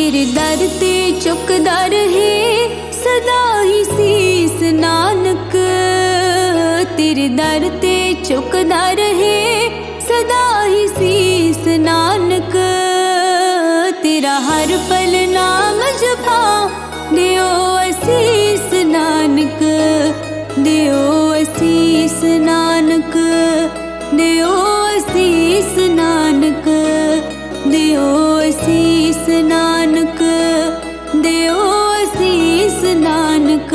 तेरे दर ते चुकदा रहे सदा ही सीस नानक। तेरे दर ते चुकदा रहे सदा ही सीस नानक। तेरा हर पल नाम जपा दियो असीस नानक। दियो असीस नानक। दियो असीस नानक। दियो असीस नानक। दियो असीस नानक।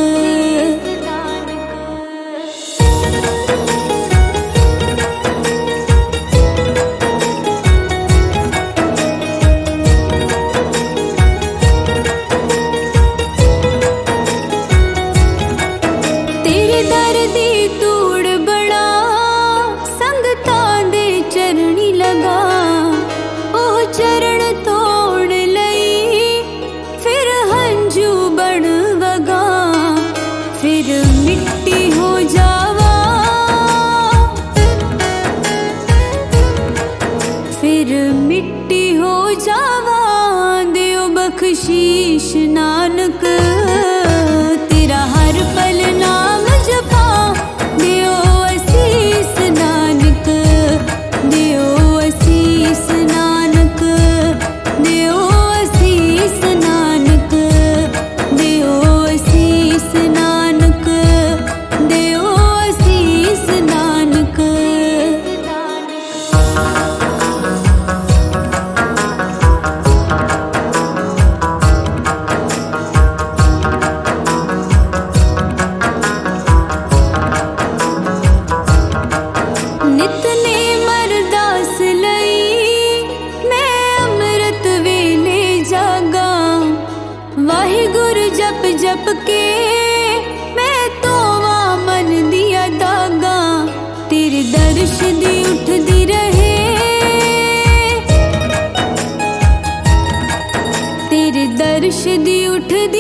तेरे दर दी तूड़ बड़ा संगतां दे चरणी लगा। ओह चरण तोड़ लई फिर हंजू बन वगा। फिर मिट्टी हो जावा फिर मिट्टी हो जावा। दियो बख्शीश नानक। तेरा हर पल नाम जपा दियो असीस नानक। दियो असीस नानक। दियो असीस नानक। दियो असीस नानक। दियो असीस नानक। नितनेम अरदास लई मैं अमृत वेले जागा। वाहिगुरु जप जप के मैं तोवा मन दिया दागा। तेरे दर्श दी उठदी रहे तेरे दर्श दी उठदी